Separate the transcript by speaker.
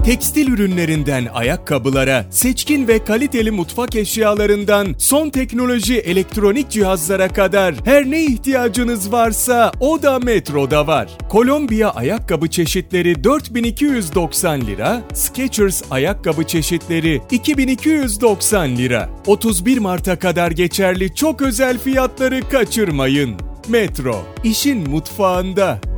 Speaker 1: Tekstil ürünlerinden ayakkabılara, seçkin ve kaliteli mutfak eşyalarından son teknoloji elektronik cihazlara kadar her ne ihtiyacınız varsa o da Metro'da var. Kolombiya ayakkabı çeşitleri 4.290 lira, Skechers ayakkabı çeşitleri 2.290 lira. 31 Mart'a kadar geçerli çok özel fiyatları kaçırmayın. Metro, işin mutfağında.